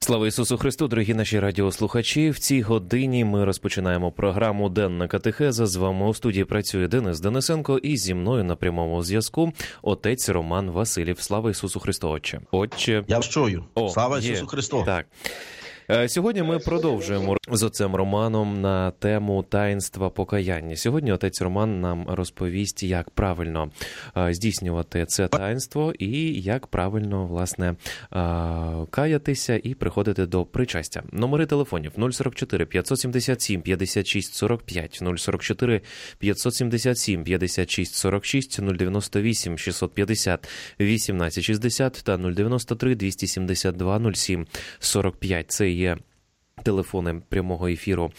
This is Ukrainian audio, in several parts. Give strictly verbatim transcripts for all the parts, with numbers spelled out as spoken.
Слава Ісусу Христу, дорогі наші радіослухачі! В цій годині ми розпочинаємо програму «Денна катехеза». З вами у студії працює Денис Денисенко і зі мною на прямому зв'язку отець Роман Василів. Слава Ісусу Христу, отче! Отче! Я вас чую. О, Слава є. Ісусу Христу! Так. Сьогодні ми продовжуємо з отцем Романом на тему таїнства покаяння. Сьогодні отець Роман нам розповість, як правильно здійснювати це таїнство і як правильно, власне, каятися і приходити до причастя. Номери телефонів нуль сорок чотири п'ятсот сімдесят сім п'ятдесят шість сорок п'ять, нуль сорок чотири п'ятсот сімдесят сім п'ятдесят шість сорок шість, нуль дев'яносто вісім шістсот п'ятдесят вісімнадцять шістдесят та нуль дев'яносто три двісті сімдесят два нуль сім сорок п'ять. Це є телефони прямого ефіру.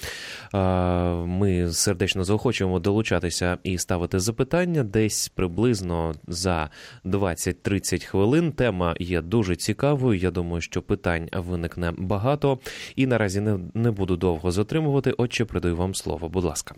Ми сердечно заохочуємо долучатися і ставити запитання десь приблизно за двадцять-тридцять хвилин. Тема є дуже цікавою. Я думаю, що питань виникне багато. І наразі не, не буду довго затримувати. Отче, передаю вам слово. Будь ласка.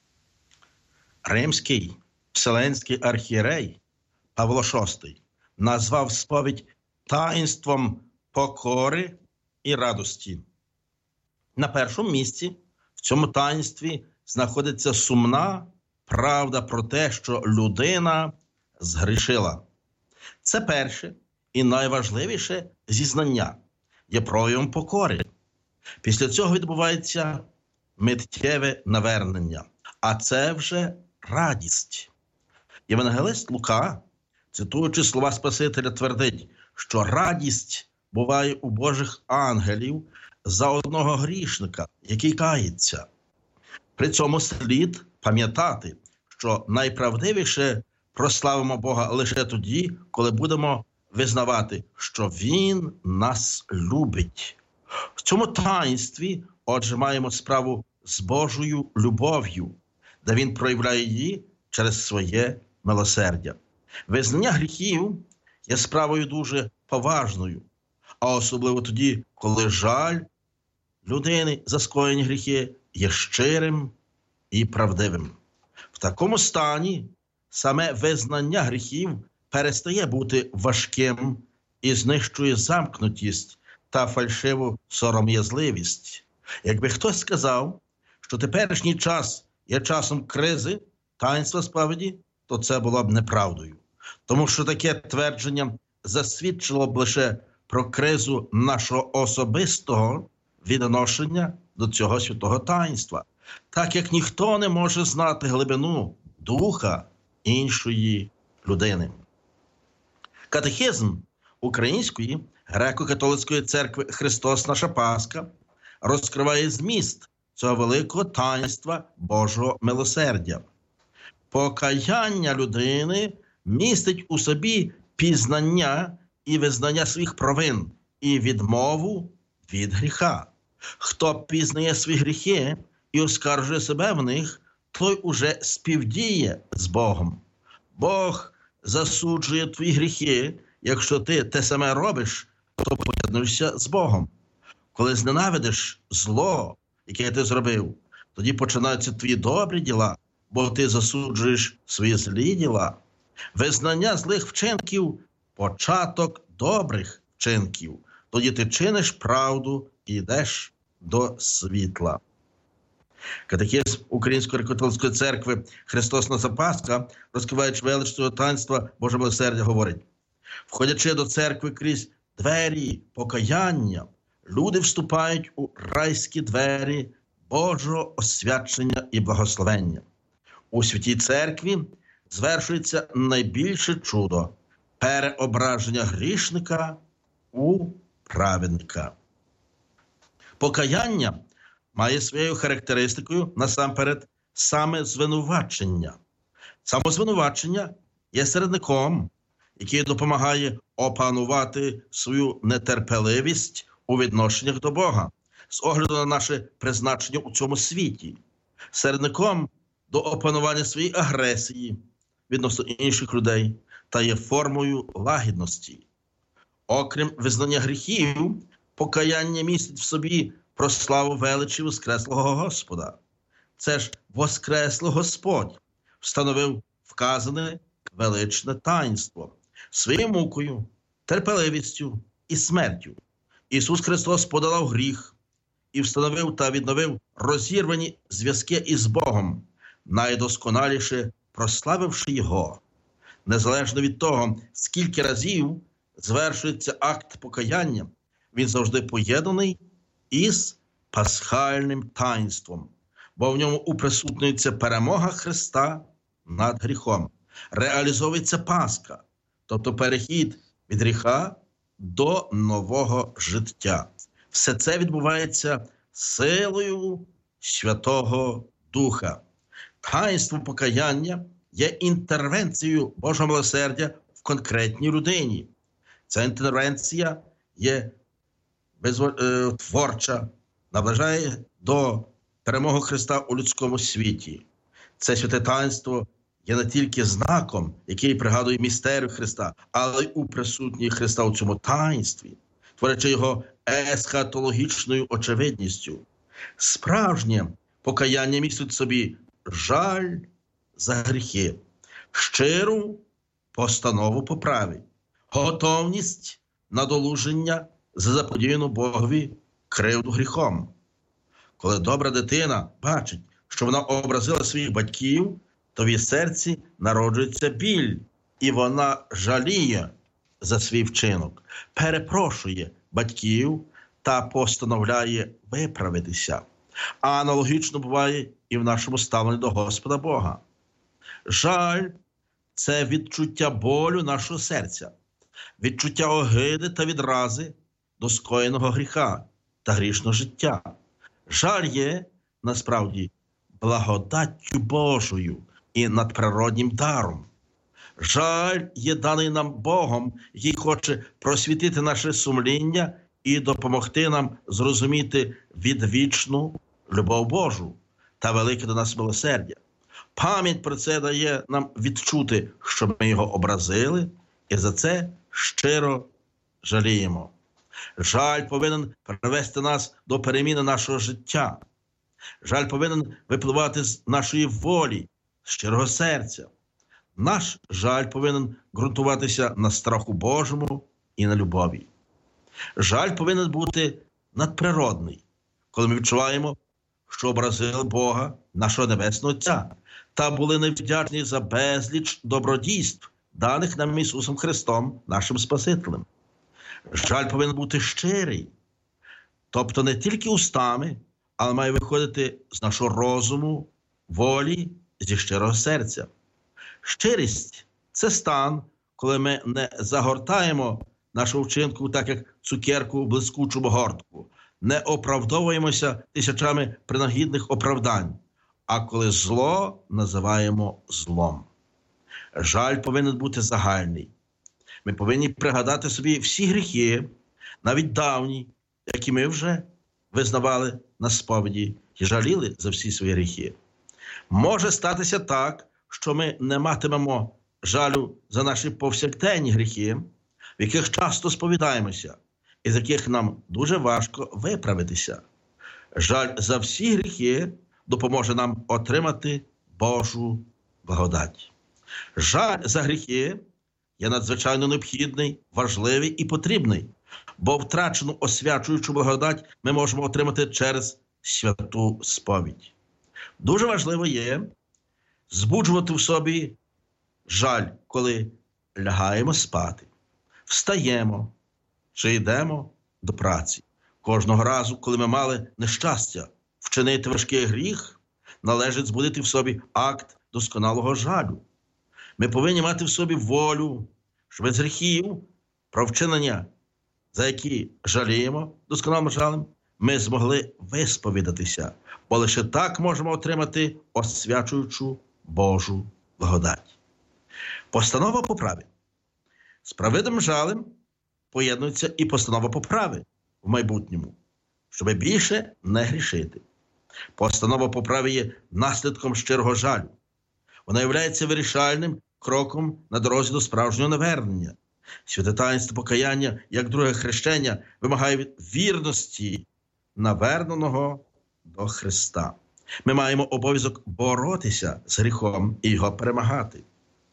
Римський Вселенський архієрей Павло шостий назвав сповідь таїнством покори і радості. На першому місці в цьому таїнстві знаходиться сумна правда про те, що людина згрішила. Це перше і найважливіше зізнання є проявом покори. Після цього відбувається миттєве навернення, а це вже радість. Євангелист Лука, цитуючи слова Спасителя, твердить, що радість буває у Божих ангелів за одного грішника, який кається. При цьому слід пам'ятати, що найправдивіше прославимо Бога лише тоді, коли будемо визнавати, що Він нас любить. В цьому таїнстві, отже, маємо справу з Божою любов'ю, де Він проявляє її через своє милосердя. Визнання гріхів є справою дуже поважною, а особливо тоді, коли жаль людини за скоєні гріхи є щирим і правдивим. В такому стані саме визнання гріхів перестає бути важким і знищує замкнутість та фальшиву сором'язливість. Якби хтось сказав, що теперішній час є часом кризи, таїнства сповіді, то це було б неправдою. Тому що таке твердження засвідчило б лише про кризу нашого особистого відношення до цього святого таїнства, так як ніхто не може знати глибину духа іншої людини. Катехизм Української греко-католицької церкви «Христос наша Пасха» розкриває зміст цього великого таїнства Божого милосердя. Покаяння людини містить у собі пізнання і визнання своїх провин і відмову від гріха. Хто пізнає свої гріхи і оскаржує себе в них, той уже співдіє з Богом. Бог засуджує твої гріхи, якщо ти те саме робиш, то поєднуєшся з Богом. Коли зненавидиш зло, яке ти зробив, тоді починаються твої добрі діла, бо ти засуджуєш свої злі діла. Визнання злих вчинків – початок добрих вчинків. Тоді ти чиниш правду і йдеш до світла. Катехизм Української греко-католицької церкви «Христос наша Пасха», розкриваючи велич цього таїнства Божого милосердя, говорить: входячи до церкви крізь двері покаяння, люди вступають у райські двері Божого освячення і благословення. У святій церкві звершується найбільше чудо – переображення грішника у праведника. Покаяння має своєю характеристикою насамперед саме звинувачення. Самозвинувачення є середником, який допомагає опанувати свою нетерпеливість у відношеннях до Бога з огляду на наше призначення у цьому світі. Середником до опанування своєї агресії відносно інших людей та є формою лагідності. Окрім визнання гріхів, покаяння містить в собі про славу величі воскреслого Господа. Це ж воскреслий Господь встановив вказане величне таїнство своєю мукою, терпеливістю і смертю. Ісус Христос подолав гріх і встановив та відновив розірвані зв'язки із Богом, найдосконаліше прославивши Його. Незалежно від того, скільки разів звершується акт покаяння, він завжди поєднаний із пасхальним таїнством, бо в ньому уприсутнюється перемога Христа над гріхом. Реалізовується Пасха, тобто перехід від гріха до нового життя. Все це відбувається силою Святого Духа. Таїнство покаяння є інтервенцією Божого милосердя в конкретній людині. Ця інтервенція є творча, наближає до перемоги Христа у людському світі. Це святе таїнство є не тільки знаком, який пригадує містерію Христа, але й у присутній Христа у цьому таїнстві, творячи його есхатологічною очевидністю. Справжнє покаяння містить в собі жаль за гріхи, щиру постанову поправи, готовність на долуження за заподіяну Богові кривду гріхом. Коли добра дитина бачить, що вона образила своїх батьків, то в її серці народжується біль, і вона жаліє за свій вчинок, перепрошує батьків та постановляє виправитися. А аналогічно буває і в нашому ставленні до Господа Бога. Жаль – це відчуття болю нашого серця, відчуття огиди та відрази до скоєного гріха та грішного життя. Жаль є, насправді, благодаттю Божою і надприроднім даром. Жаль є даний нам Богом, який хоче просвітити наше сумління і допомогти нам зрозуміти відвічну любов Божу та велике до нас милосердя. Пам'ять про це дає нам відчути, що ми його образили, і за це щиро жаліємо. Жаль повинен привести нас до переміни нашого життя. Жаль повинен випливати з нашої волі, з щирого серця. Наш жаль повинен ґрунтуватися на страху Божому і на любові. Жаль повинен бути надприродний, коли ми відчуваємо, що образили Бога, нашого Небесного Отця, та були невдячні за безліч добродійств, даних нам Ісусом Христом, нашим Спасителем. Жаль повинен бути щирий, тобто не тільки устами, але має виходити з нашого розуму, волі, зі щирого серця. Щирість – це стан, коли ми не загортаємо нашу вчинку так, як цукерку в блискучу гортку, не оправдовуємося тисячами принагідних оправдань, а коли зло називаємо злом. Жаль повинен бути загальний. Ми повинні пригадати собі всі гріхи, навіть давні, які ми вже визнавали на сповіді і жаліли за всі свої гріхи. Може статися так, що ми не матимемо жалю за наші повсякденні гріхи, в яких часто сповідаємося, і з яких нам дуже важко виправитися. Жаль за всі гріхи допоможе нам отримати Божу благодать. Жаль за гріхи є надзвичайно необхідний, важливий і потрібний, бо втрачену освячуючу благодать ми можемо отримати через святу сповідь. Дуже важливо є збуджувати в собі жаль, коли лягаємо спати, встаємо чи йдемо до праці. Кожного разу, коли ми мали нещастя вчинити важкий гріх, належить збудити в собі акт досконалого жалю. Ми повинні мати в собі волю, щоб з гріхів, про вчинення, за які жаліємо досконалим жалем, ми змогли висповідатися, бо лише так можемо отримати освячуючу Божу благодать. Постанова поправи. З праведним жалем поєднується і постанова поправи в майбутньому, щоб більше не грішити. Постанова поправи є наслідком щирого жалю. Вона є вирішальним кроком на дорозі до справжнього навернення. Святе таїнство покаяння, як друге хрещення, вимагає від вірності наверненого до Христа. Ми маємо обов'язок боротися з гріхом і його перемагати.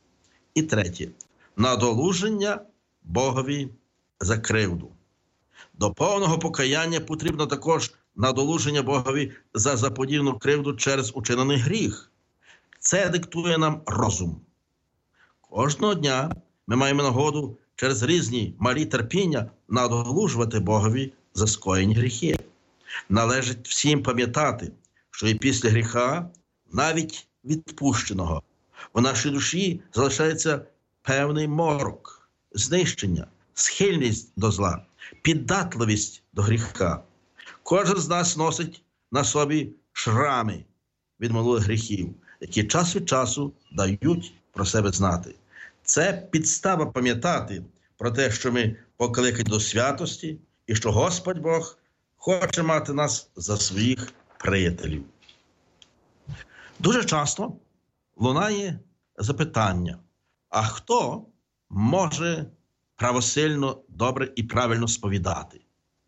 І третє. Надолуження Богові за кривду. До повного покаяння потрібно також надолуження Богові за заподіяну кривду через учинений гріх. Це диктує нам розум. Кожного дня ми маємо нагоду через різні малі терпіння надолужувати Богові за скоєні гріхи. Належить всім пам'ятати, що і після гріха, навіть відпущеного, в нашій душі залишається певний морок, знищення, схильність до зла, піддатливість до гріха. Кожен з нас носить на собі шрами від минулих гріхів, які час від часу дають про себе знати. Це підстава пам'ятати про те, що ми покликані до святості і що Господь Бог хоче мати нас за своїх приятелів. Дуже часто лунає запитання, а хто може правосильно, добре і правильно сповідати?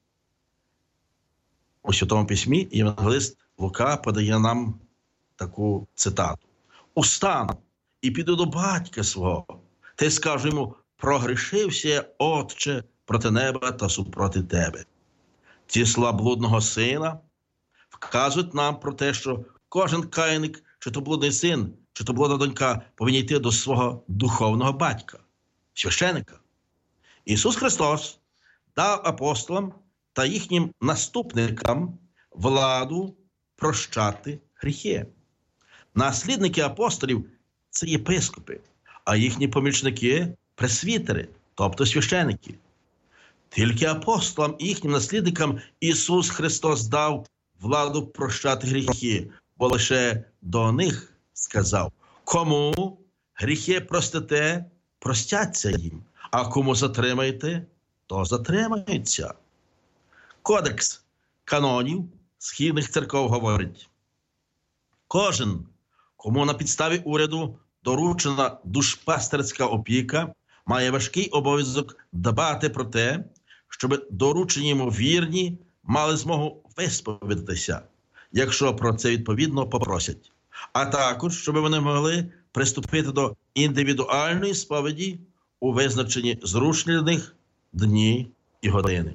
У Святому Письмі євангелист Лука подає нам таку цитату. «Устану і піду до батька свого, та й скажу йому, прогрішився я, Отче, проти неба та супроти тебе». Ці слова блудного сина вказують нам про те, що кожен каяник, чи то блудний син, чи то блудна донька, повинні йти до свого духовного батька, священика. Ісус Христос дав апостолам та їхнім наступникам владу прощати гріхи. Наслідники апостолів – це єпископи, а їхні помічники – пресвітери, тобто священики. Тільки апостолам і їхнім наслідникам Ісус Христос дав владу прощати гріхи, бо лише до них сказав: кому гріхи простите, простяться їм, а кому затримаєте, то затримаються. Кодекс канонів східних церков говорить: кожен, кому на підставі уряду доручена душпастерська опіка, має важкий обов'язок дбати про те, щоб доручені йому вірні мали змогу висповідатися, якщо про це відповідно попросять. А також, щоб вони могли приступити до індивідуальної сповіді у визначені зручні для них дні і години.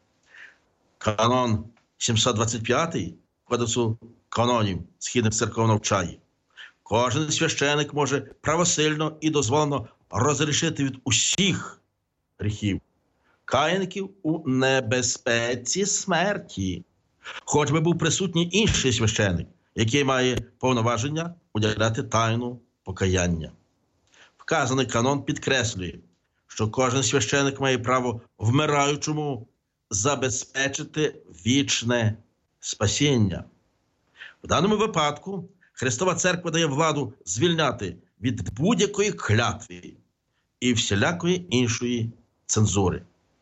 Канон сімсот двадцять п'ятий Кодексу канонів східних церков навчає: кожен священик може правосильно і дозволено розрішити від усіх гріхів каяників у небезпеці смерті, хоч би був присутній інший священик, який має повноваження уділяти тайну покаяння. Вказаний канон підкреслює, що кожен священик має право вмираючому забезпечити вічне спасіння. В даному випадку Христова Церква дає владу звільняти від будь-якої клятви і всілякої іншої цензури.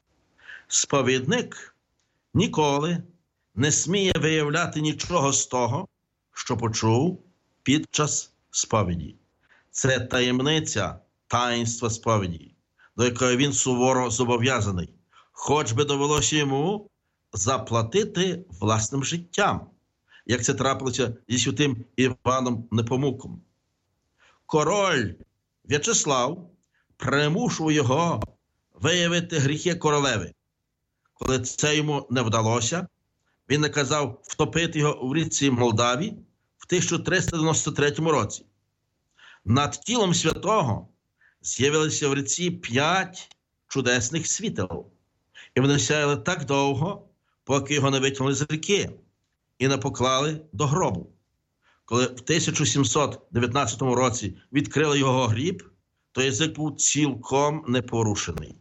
Сповідник ніколи не сміє виявляти нічого з того, що почув під час сповіді. Це таємниця таїнства сповіді, до якої він суворо зобов'язаний, хоч би довелося йому заплатити власним життям, як це трапилося зі святим Іваном Непомуком. Король В'ячеслав примушував його виявити гріхи королеви. Коли це йому не вдалося, він наказав втопити його в річці Молдаві в тисяча триста дев'яносто третьому році. Над тілом святого з'явилися в ріці п'ять чудесних світил, і вони сяяли так довго, поки його не витягнули з ріки і не поклали до гробу. Коли в тисяча сімсот дев'ятнадцятому році відкрили його гріб, то язик був цілком непорушений.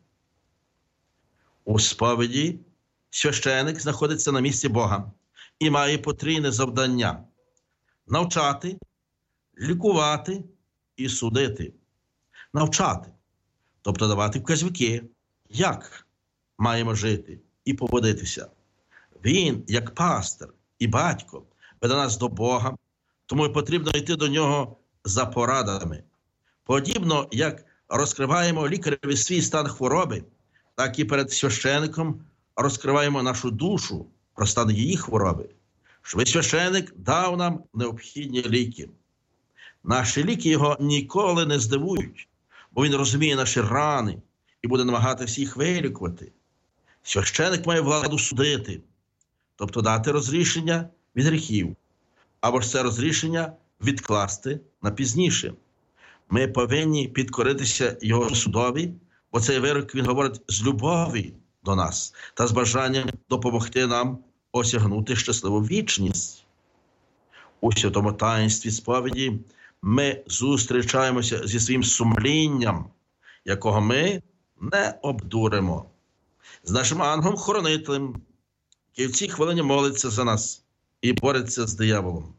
У сповіді священик знаходиться на місці Бога і має потрійне завдання – навчати, лікувати і судити. Навчати, тобто давати вказівки, як маємо жити і поводитися. Він, як пастир і батько, веде нас до Бога, тому й потрібно йти до нього за порадами. Подібно, як розкриваємо лікареві свій стан хвороби, так і перед священиком розкриваємо нашу душу про стан її хвороби, щоб священик дав нам необхідні ліки. Наші ліки його ніколи не здивують, бо він розуміє наші рани і буде намагатися їх вилікувати. Священик має владу судити, тобто дати розрішення від гріхів, або ж це розрішення відкласти на пізніше. Ми повинні підкоритися його судові, бо цей вирок, він говорить з любові до нас та з бажанням допомогти нам осягнути щасливу вічність. У святому таїнстві сповіді ми зустрічаємося зі своїм сумлінням, якого ми не обдуримо, з нашим ангелом-хоронителем, який в цій хвилині молиться за нас і бореться з дияволом.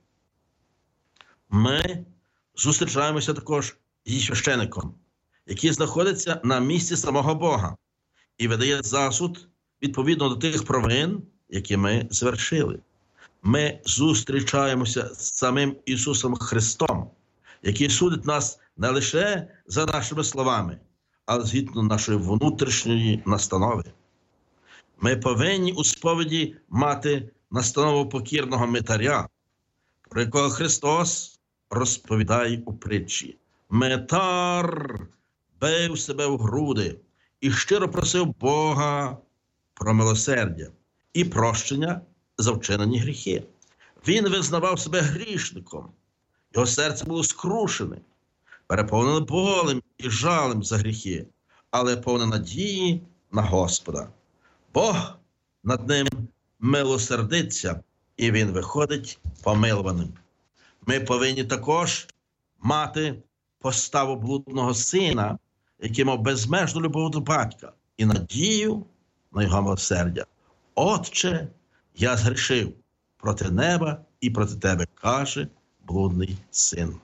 Ми зустрічаємося також зі священиком, який знаходиться на місці самого Бога і видає засуд відповідно до тих провин, які ми звершили. Ми зустрічаємося з самим Ісусом Христом, який судить нас не лише за нашими словами, але згідно нашої внутрішньої настанови. Ми повинні у сповіді мати настанову покірного митаря, про якого Христос розповідає у притчі. Митар бив себе в груди і щиро просив Бога про милосердя і прощення за вчинені гріхи. Він визнавав себе грішником. Його серце було скрушене, переповнене болем і жалем за гріхи, але повне надії на Господа. Бог над ним милосердиться, і він виходить помилуваним. Ми повинні також мати поставу блудного сина, який мав безмежну любов до батька і надію на його милосердя. Отче, я згрішив проти неба і проти тебе, каже блудний син.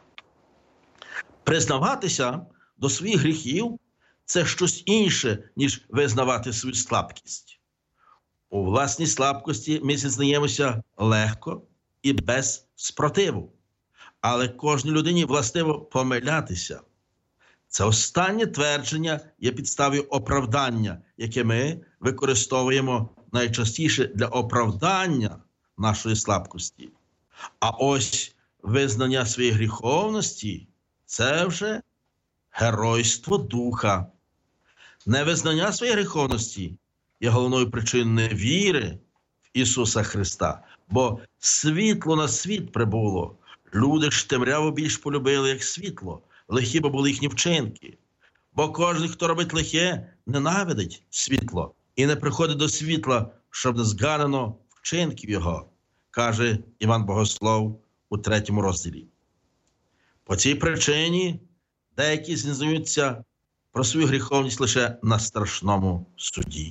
Признаватися до своїх гріхів – це щось інше, ніж визнавати свою слабкість. У власній слабкості ми зізнаємося легко і без спротиву. Але кожній людині властиво помилятися. Це останнє твердження є підставою оправдання, яке ми використовуємо найчастіше для оправдання нашої слабкості. А ось визнання своєї гріховності – це вже геройство духа. Невизнання своєї гріховності є головною причиною невіри в Ісуса Христа. Бо світло на світ прибуло. Люди ж темряву більш полюбили, як світло. Лихі бо були їхні вчинки. Бо кожен, хто робить лихе, ненавидить світло і не приходить до світла, щоб не зганено вчинків його, каже Іван Богослов у третьому розділі. По цій причині деякі зізнаються про свою гріховність лише на страшному суді.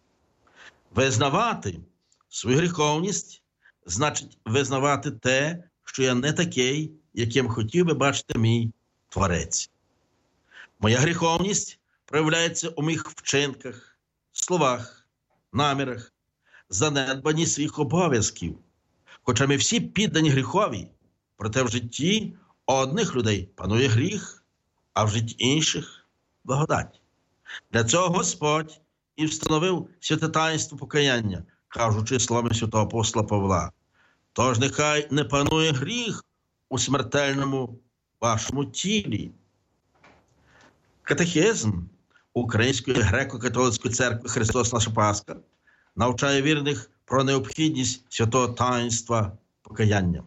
Визнавати свою гріховність значить визнавати те, що я не такий, яким хотів би бачити мій Творець. Моя гріховність проявляється у моїх вчинках, словах, намірах, занедбанні своїх обов'язків. Хоча ми всі піддані гріхові, проте в житті одних людей панує гріх, а в житті інших – благодать. Для цього Господь і встановив святе таїнство покаяння, кажучи словами святого апостола Павла. Тож нехай не панує гріх у смертельному вашому тілі. Катехизм Української греко-католицької церкви «Христос наша Пасха» навчає вірних про необхідність святого таїнства покаяння.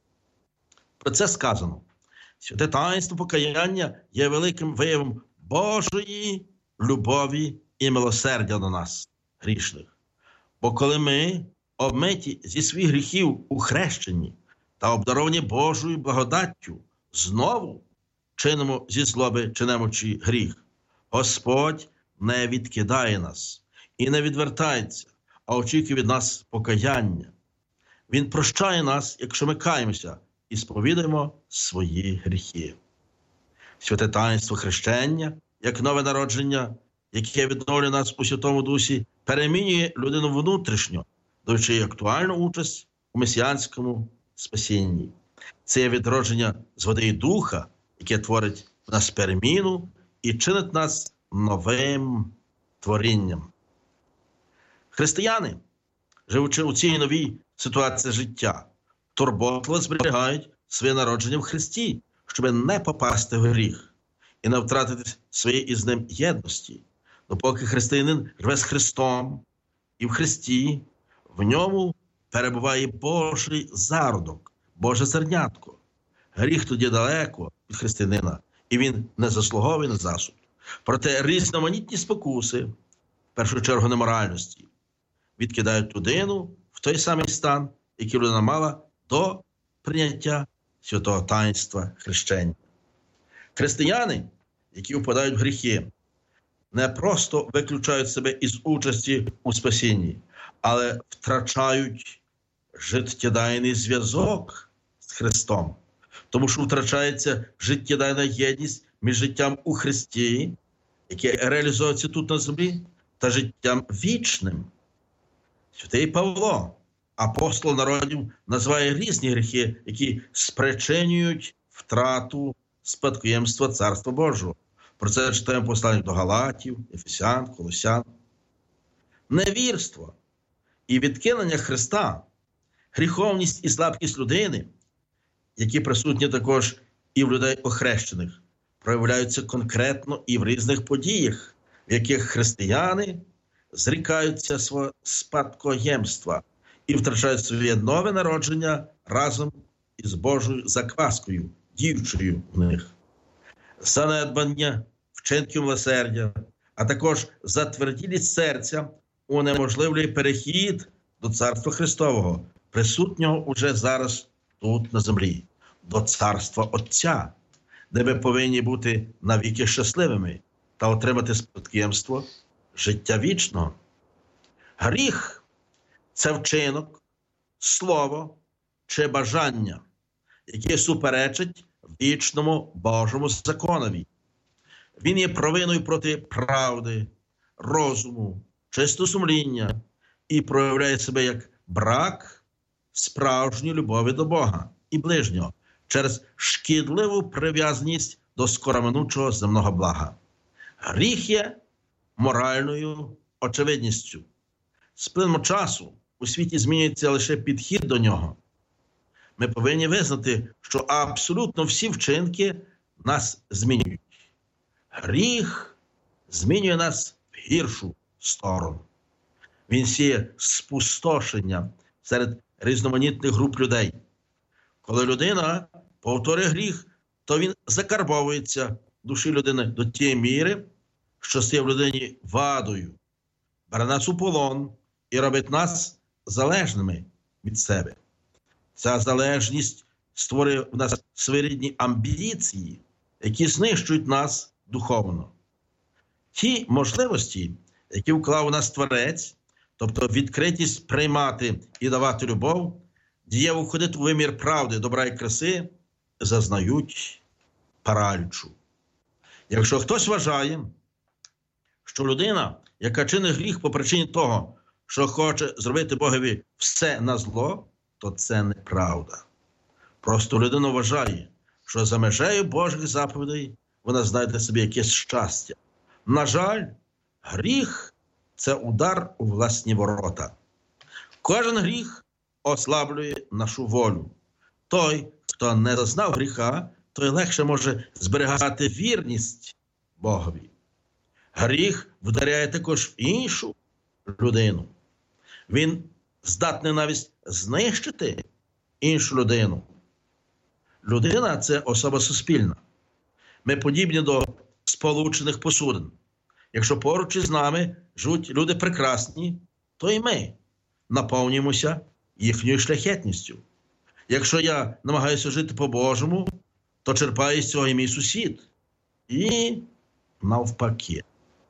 Про це сказано. Святе таїнство покаяння є великим виявом Божої любові і милосердя до нас, грішних. Бо коли ми, обмиті зі своїх гріхів у хрещенні та обдаровані Божою благодаттю, знову чинимо зі злоби чи немочі гріх, Господь не відкидає нас і не відвертається, а очікує від нас покаяння. Він прощає нас, якщо ми каємося і сповідаємо свої гріхи. Святе таїнство хрещення, як нове народження, яке відновлює нас у Святому Дусі, перемінює людину внутрішньо, даючи актуальну участь у месіанському спасінні. Це є відродження з води і духа, яке творить в нас переміну і чинить нас новим творінням. Християни, живучи у цій новій ситуації життя, турботливо зберігають своє народження в Христі, щоб не попасти в гріх і не втратити своєї із ним єдності. Допоки християнин живе з Христом, і в Христі, в ньому перебуває Божий зародок, Боже зернятко. Гріх тоді далеко від християнина, і він не заслуговує на засуд. Проте різноманітні спокуси, в першу чергу неморальності, відкидають людину в той самий стан, який людина мала до прийняття святого таїнства хрещення. Християни, які впадають в гріхи, не просто виключають себе із участі у спасінні, але втрачають життєдайний зв'язок з Христом. Тому що втрачається життєдайна єдність між життям у Христі, яке реалізується тут на землі, та життям вічним. Святий Павло, апостол народів, називає різні гріхи, які спричинюють втрату спадкоємства Царства Божого. Про це читаємо послання до Галатів, Ефесян, Колосян. Невірство і відкинення Христа, гріховність і слабкість людини, які присутні також і в людей охрещених, проявляються конкретно і в різних подіях, в яких християни зрікаються свого спадкоємства і втрачають своє нове народження разом із Божою закваскою, діючою в них. Занедбання, вчинків милосердя, а також затверділість серця унеможливлює перехід до Царства Христового, присутнього уже зараз тут на землі, до Царства Отця, де ми повинні бути навіки щасливими та отримати спадкоємство життя вічного. Гріх – це вчинок, слово чи бажання, яке суперечить вічному Божому законові. Він є провиною проти правди, розуму, чистосумління і проявляє себе як брак справжньої любові до Бога і ближнього через шкідливу прив'язаність до скороминучого земного блага. Гріх є моральною очевидністю. З плином часу у світі змінюється лише підхід до нього. Ми повинні визнати, що абсолютно всі вчинки нас змінюють. Гріх змінює нас в гіршу сторону. Він сіє спустошення серед різноманітних груп людей. Коли людина повторює гріх, то він закарбовується в душі людини до тієї міри, що стає в людині вадою, бере нас у полон і робить нас залежними від себе. Ця залежність створює в нас своєрідні амбіції, які знищують нас духовно. Ті можливості, які вклав у нас Творець, тобто відкритість приймати і давати любов, дієво входити у вимір правди, добра і краси, зазнають паралічу. Якщо хтось вважає, що людина, яка чинить гріх по причині того, що хоче зробити Богові все на зло, то це неправда. Просто людина вважає, що за межею Божих заповідей вона знайде собі якесь щастя. На жаль, гріх – це удар у власні ворота. Кожен гріх ослаблює нашу волю. Той, хто не зазнав гріха, той легше може зберігати вірність Богові. Гріх вдаряє також в іншу людину. Він здатний навіть знищити іншу людину. Людина – це особа суспільна. Ми подібні до сполучених посудин. Якщо поруч із нами живуть люди прекрасні, то і ми наповнюємося їхньою шляхетністю. Якщо я намагаюся жити по-божому, то черпає з цього і мій сусід. І навпаки.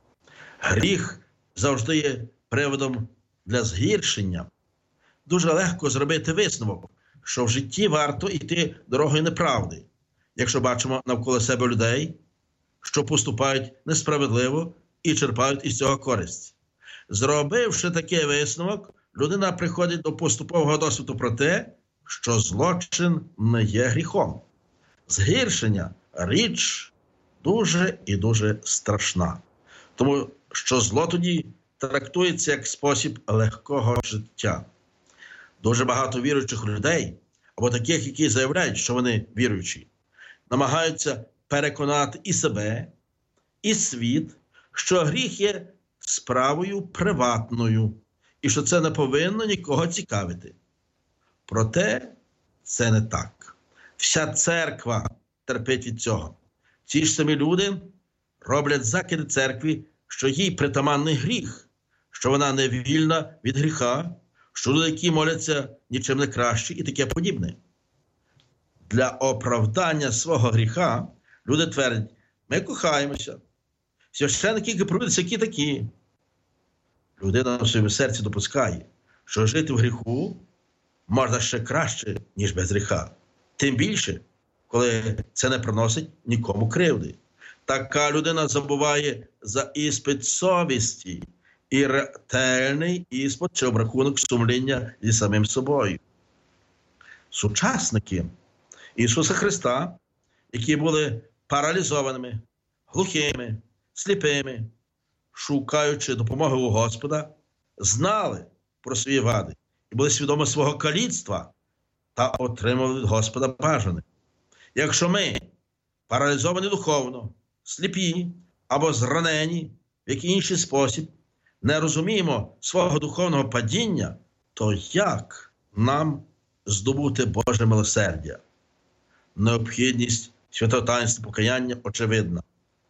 Гріх завжди є приводом для згіршення. Дуже легко зробити висновок, що в житті варто йти дорогою неправди, якщо бачимо навколо себе людей, що поступають несправедливо і черпають із цього користь. Зробивши такий висновок, людина приходить до поступового досвіду про те, що злочин не є гріхом. Згіршення – річ дуже і дуже страшна. Тому що зло тоді трактується як спосіб легкого життя. Дуже багато віруючих людей, або таких, які заявляють, що вони віруючі, намагаються переконати і себе, і світ, що гріх є справою приватною, і що це не повинно нікого цікавити. Проте це не так. Вся церква терпить від цього. Ці ж самі люди роблять закиди церкві, що їй притаманний гріх, що вона не вільна від гріха, що люди, які моляться, нічим не кращі і таке подібне. Для оправдання свого гріха люди твердять: ми кохаємося, священники, які проводяться, які такі. Людина в своєму серці допускає, що жити в гріху можна ще краще, ніж без гріха. Тим більше, коли це не приносить нікому кривди. Така людина забуває за іспит совісті і ретельний іспит чи обрахунок сумління зі самим собою. Сучасники Ісуса Христа, які були паралізованими, глухими, сліпими, шукаючи допомоги у Господа, знали про свої вади і були свідомі свого каліцтва та отримали від Господа бажане. Якщо ми паралізовані духовно, сліпі або зранені в який інший спосіб, не розуміємо свого духовного падіння, то як нам здобути Боже милосердя? Необхідність святого таїнства покаяння очевидна.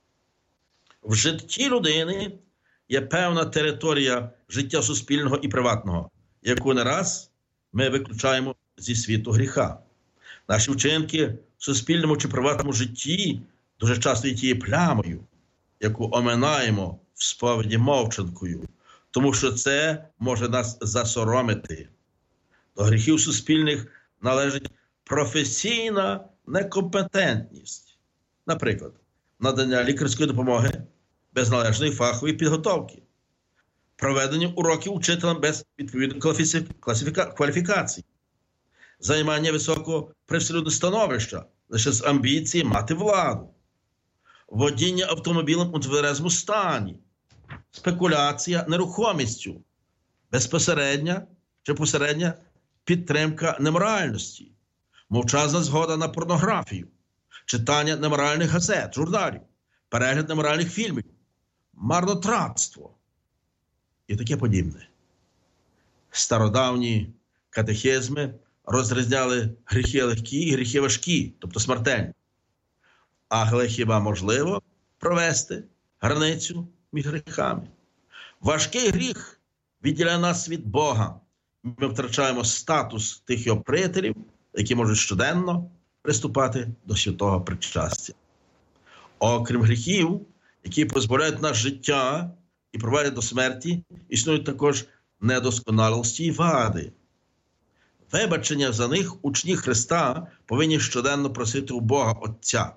В житті людини є певна територія життя суспільного і приватного, яку не раз ми виключаємо зі світу гріха. Наші вчинки в суспільному чи приватному житті дуже часто є тією плямою, яку оминаємо в сповіді мовчанкою, тому що це може нас засоромити. До гріхів суспільних належить професійна некомпетентність. Наприклад, надання лікарської допомоги без належної фахової підготовки, проведення уроків учителем без відповідної кваліфікації, займання високого привселюдного становища лише з амбіції мати владу, водіння автомобілем у тверезому стані, спекуляція нерухомістю, безпосередня чи посередня підтримка неморальності, мовчазна згода на порнографію, читання неморальних газет, журналів, перегляд неморальних фільмів, марнотратство і таке подібне. Стародавні катехизми розрізняли гріхи легкі і гріхи важкі, тобто смертельні. Але хіба можливо провести границю між гріхами? Важкий гріх відділяє нас від Бога. Ми втрачаємо статус тих його приятелів, які можуть щоденно приступати до святого причастя. Окрім гріхів, які позбавляють нас життя і приводять до смерті, існують також недосконалості і вади. Вибачення за них учні Христа повинні щоденно просити у Бога Отця.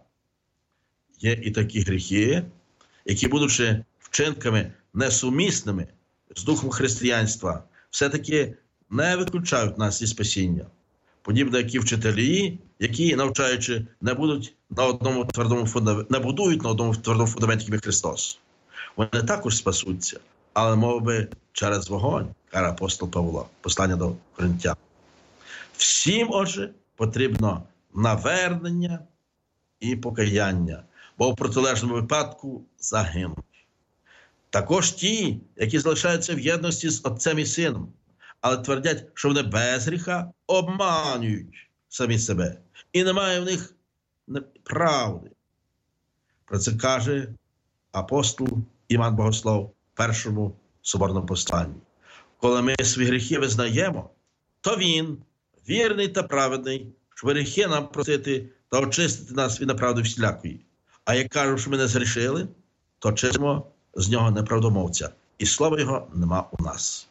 Є і такі гріхи, які, будучи вчинками несумісними з духом християнства, все-таки не виключають нас зі спасіння. Подібно як і вчителі, які, навчаючи, не будуть на одному твердому фундаменті, не будують на одному твердому фундаменті, як Христос. Вони також спасуться, але мов би через вогонь, каже апостол Павло, послання до Коринтян. Всім, отже, потрібно навернення і покаяння, бо в протилежному випадку загинуть. Також ті, які залишаються в єдності з Отцем і Сином, але твердять, що вони без гріха, обманюють самі себе. І немає в них правди. Про це каже апостол Іван Богослов в першому соборному посланні. Коли ми свої гріхи визнаємо, то він, вірний та праведний, щоб гріхи нам просити та очистити нас від неправди всілякої. А як кажемо, що ми не згрішили, то чистимо з нього неправдомовця. І слова його нема у нас.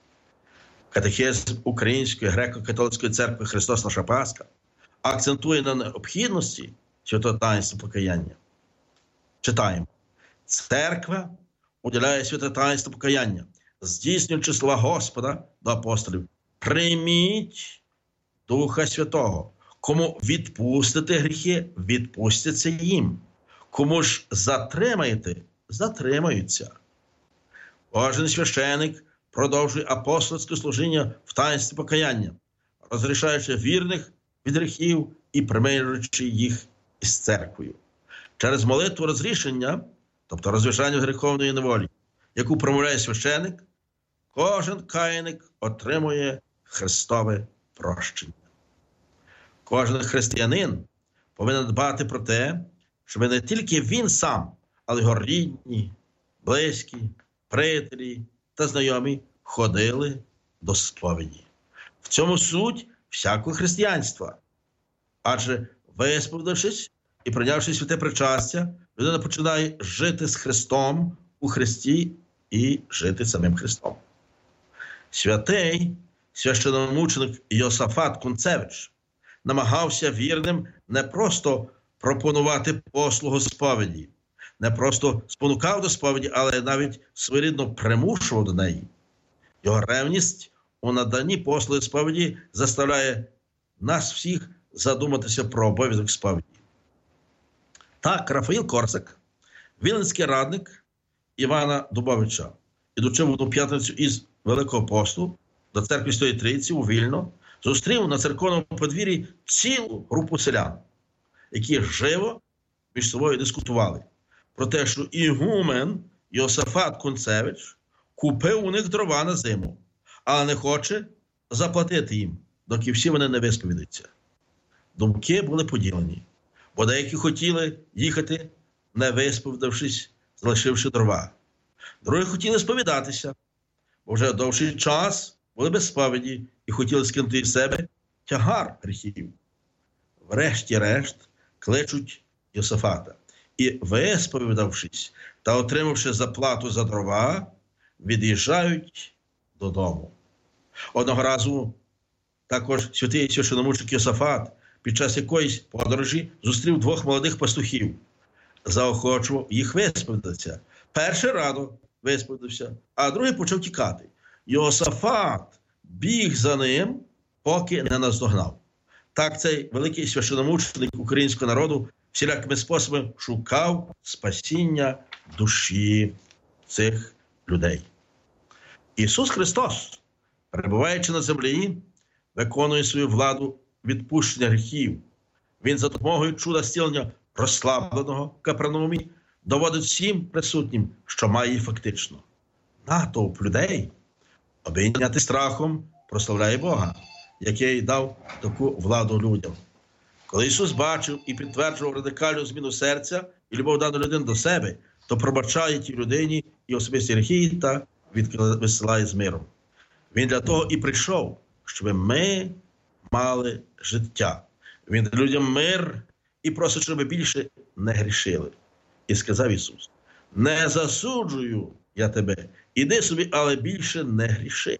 Катехизм Української греко-католицької церкви «Христос наша Пасха» акцентує на необхідності святого таїнства покаяння. Читаємо. Церква уділяє святе таїнство покаяння, здійснюючи слова Господа до апостолів. Прийміть Духа Святого. Кому відпустите гріхи, відпустяться їм. Кому ж затримаєте, затримаються. Кожен священик продовжує апостольське служіння в таїнстві покаяння, розрішаючи вірних від гріхів і примирюючи їх із церквою. Через молитву розрішення, тобто розв'язання гріховної неволі, яку промовляє священик, кожен каяник отримує Христове прощення. Кожен християнин повинен дбати про те, щоб не тільки він сам, але його рідні, близькі, приятелі та знайомі ходили до сповіді. В цьому суть всякого християнства. Адже висповідавшись і прийнявши святе причастя, людина починає жити з Христом у Христі і жити самим Христом. Святий священномученик Йосафат Кунцевич намагався вірним не просто пропонувати послугу сповіді, не просто спонукав до сповіді, але навіть своєрідно примушував до неї. Його ревність у наданні послуги сповіді заставляє нас всіх задуматися про обов'язок сповіді. Так, Рафаїл Корсак, віленський радник Івана Дубовича, ідучи в одну п'ятницю із Великого посту до церкви Святої Трійці у Вільно, зустрів на церковному подвір'ї цілу групу селян, які живо між собою дискутували про те, що ігумен Йосафат Кунцевич купив у них дрова на зиму, але не хоче заплатити їм, доки всі вони не висповідаються. Думки були поділені, бо деякі хотіли їхати, не висповідавшись, залишивши дрова. Другі хотіли сповідатися, бо вже довший час були без сповіді і хотіли скинути із себе тягар гріхів. Врешті-решт кличуть Йосафата і, висповідавшись та отримавши заплату за дрова, від'їжджають додому. Одного разу також святий священномученик Йосафат під час якоїсь подорожі зустрів двох молодих пастухів, заохочував їх висповідатися. Перший радо висповідався, а другий почав тікати. Йосафат біг за ним, поки не наздогнав. Так цей великий священномученик українського народу всілякими способами шукав спасіння душі цих людей. Ісус Христос, перебуваючи на землі, виконує свою владу відпущення гріхів. Він за допомогою чуда зцілення розслабленого в Капернаумі доводить всім присутнім, що має її фактично. Натовп людей, обійняти страхом, прославляє Бога, який дав таку владу людям. Коли Ісус бачив і підтверджував радикальну зміну серця і любов даної людини до себе, то пробачає тій людині і особисті гріхи та висилає з миром. Він для того і прийшов, щоб ми мали життя. Він дає людям мир і просить, щоб більше не грішили. І сказав Ісус: не засуджую я тебе, іди собі, але більше не гріши.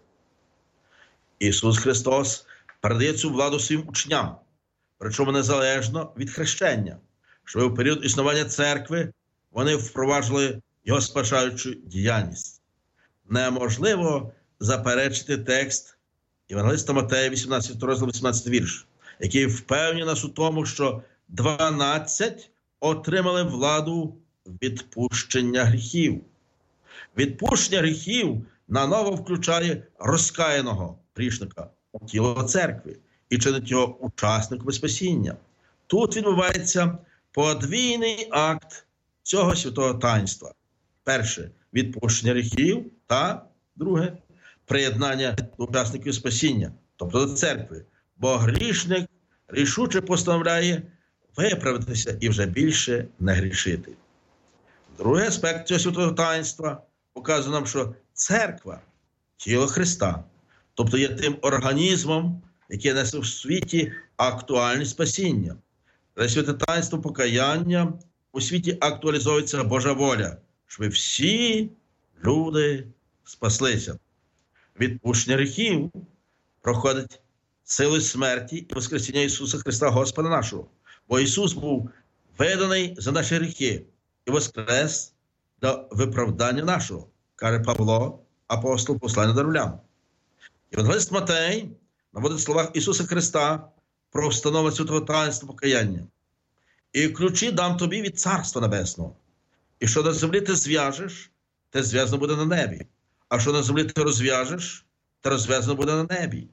Ісус Христос передає цю владу своїм учням, причому незалежно від хрещення, щоб у період існування церкви вони впроваджували його спасаючу діяльність. Неможливо заперечити текст Євангелиста Матея, вісімнадцятий розділ, вісімнадцятий вірш, який впевнює нас у тому, що дванадцять отримали владу відпущення гріхів. Відпущення гріхів наново включає розкаяного грішника у тіло церкви і чинить його учасником спасіння. Тут відбувається подвійний акт цього святого таїнства. Перше – відпущення гріхів, та друге – приєднання до учасників спасіння, тобто до церкви. Бо грішник рішуче постановляє виправитися і вже більше не грішити. Другий аспект цього святого таїнства показує нам, що церква – тіло Христа, тобто є тим організмом, який несе в світі актуальність спасіння. Через святе таїнство покаяння у світі актуалізується Божа воля, щоб всі люди спаслися. Відпущення гріхів проходить силою смерті і воскресіння Ісуса Христа, Господа нашого. Бо Ісус був виданий за наші гріхи і воскрес до виправдання нашого, каже Павло, апостол послання до римлян. Євангелист Матей наводить в словах Ісуса Христа про встановлення святого таїнства покаяння. І ключі дам тобі від Царства Небесного. І що на землі ти зв'яжеш, те зв'язано буде на небі. А що на землі ти розв'яжеш, те розв'язано буде на небі.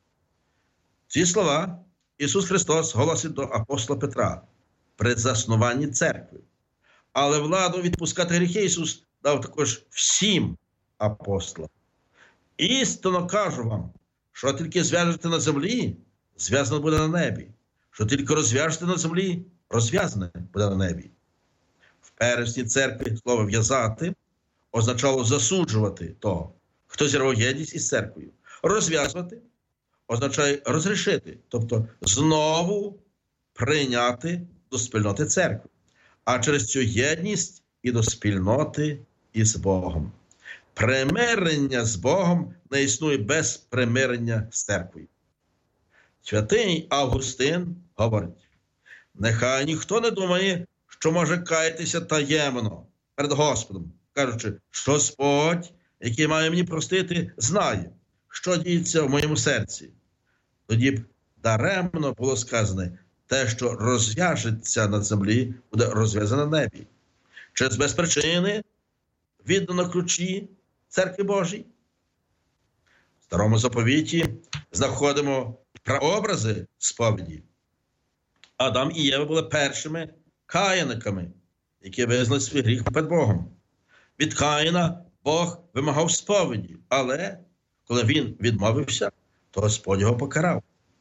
Ці слова Ісус Христос голосить до апостола Петра при заснуванні церкви. Але владу відпускати гріхи Ісус дав також всім апостолам. Істинно кажу вам, що тільки зв'яжете на землі, зв'язано буде на небі. Що тільки розв'яжете на землі, розв'язане буде на небі. В пересній церкві слово «в'язати» означало засуджувати того, хто зірвав єдність із церквою. Розв'язувати означає розрішити, тобто знову прийняти до спільноти церкви. А через цю єдність і до спільноти із Богом. Примирення з Богом не існує без примирення з церквою. Святий Августин говорить: нехай ніхто не думає, що може каятися таємно перед Господом, кажучи, що Господь, який має мені простити, знає, що діється в моєму серці. Тоді б даремно було сказане, те, що розв'яжеться на землі, буде розв'язане на небі. Чи з без причини віддано ключі Церкви Божій? В Старому Заповіті знаходимо прообрази сповіді. Адам і Єва були першими каяниками, які визнали свій гріх перед Богом. Від Каїна Бог вимагав сповіді, але коли він відмовився, то Господь його покарав.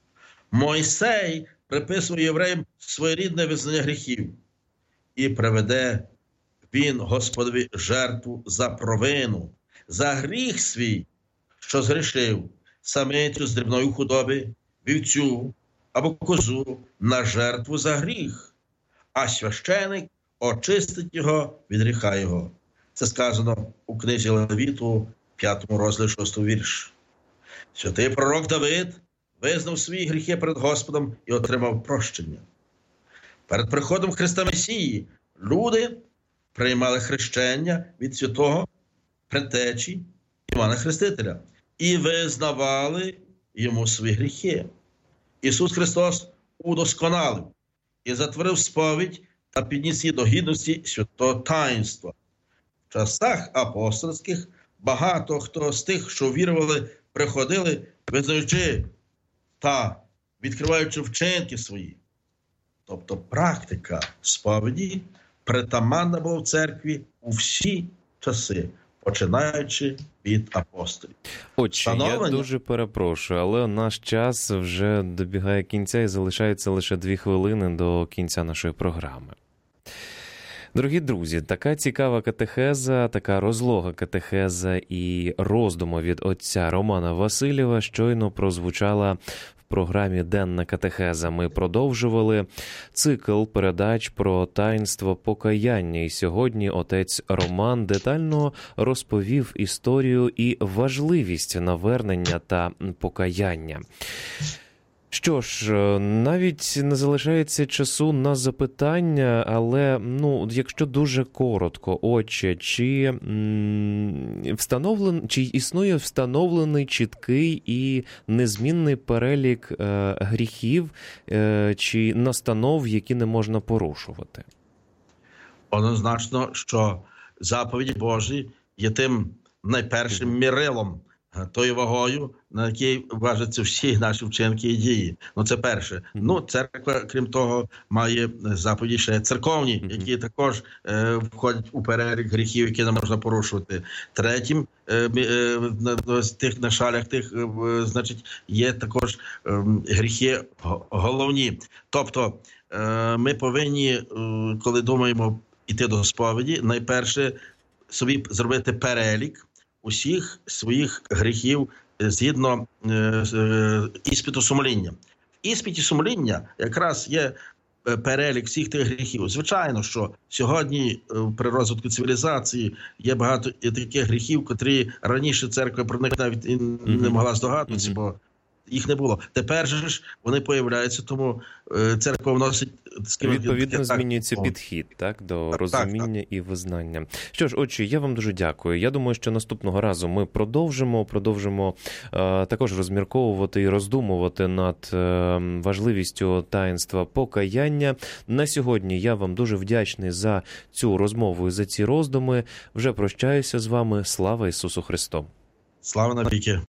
Мойсей приписує євреям своєрідне визнання гріхів і приведе він Господові жертву за провину, за гріх свій, що згрішив, самицю з дрібної худоби, вівцю або козу на жертву за гріх, а священик очистить його від гріха його. Це сказано у книзі Левіту, п'ятому розділі, шостий вірш. Святий пророк Давид визнав свої гріхи перед Господом і отримав прощення. Перед приходом Христа Месії люди приймали хрещення від святого предтечі Івана Хрестителя і визнавали йому свої гріхи. Ісус Христос удосконалив і затворив сповідь та підніс її до гідності святого таїнства. В часах апостольських багато хто з тих, що вірували, приходили, визнаючи та відкриваючи вчинки свої. Тобто практика сповіді притаманна була в церкві у всі часи, починаючи від апостолів. Отче, Становлення... я дуже перепрошую, але наш час вже добігає кінця і залишається лише дві хвилини до кінця нашої програми. Дорогі друзі, така цікава катехеза, така розлога катехеза і роздуми від отця Романа Васильєва щойно прозвучала в програмі «Денна катехеза». Ми продовжували цикл передач про таїнство покаяння. І сьогодні отець Роман детально розповів історію і важливість навернення та покаяння. Що ж, навіть не залишається часу на запитання, але, ну, якщо дуже коротко, отче, чи м, встановлен, чи існує встановлений чіткий і незмінний перелік е, гріхів е, чи настанов, які не можна порушувати? Однозначно, що заповіді Божі є тим найпершим мірилом, тою вагою, на якій важаться всі наші вчинки і дії. Ну, це перше. Ну, церква, крім того, має заповіді ще церковні, які також е, входять у перелік гріхів, які не можна порушувати. Третім, е, е, на тих на шалях тих, е, значить, є також е, гріхи головні. Тобто, е, ми повинні, е, коли думаємо йти до сповіді, найперше собі зробити перелік усіх своїх гріхів згідно е, е, іспиту сумління. В іспиті сумління якраз є перелік всіх тих гріхів. Звичайно, що сьогодні при розвитку цивілізації є багато таких гріхів, котрі раніше церква про них навіть і не могла здогадуватися, mm-hmm. бо їх не було. Тепер же ж вони появляються, тому церква вносить... Відповідно, так, змінюється так, підхід так, до так, розуміння так, так. і визнання. Що ж, отче, я вам дуже дякую. Я думаю, що наступного разу ми продовжимо, продовжимо е, також розмірковувати і роздумувати над е, важливістю таїнства покаяння. На сьогодні я вам дуже вдячний за цю розмову і за ці роздуми. Вже прощаюся з вами. Слава Ісусу Христу! Слава навіки!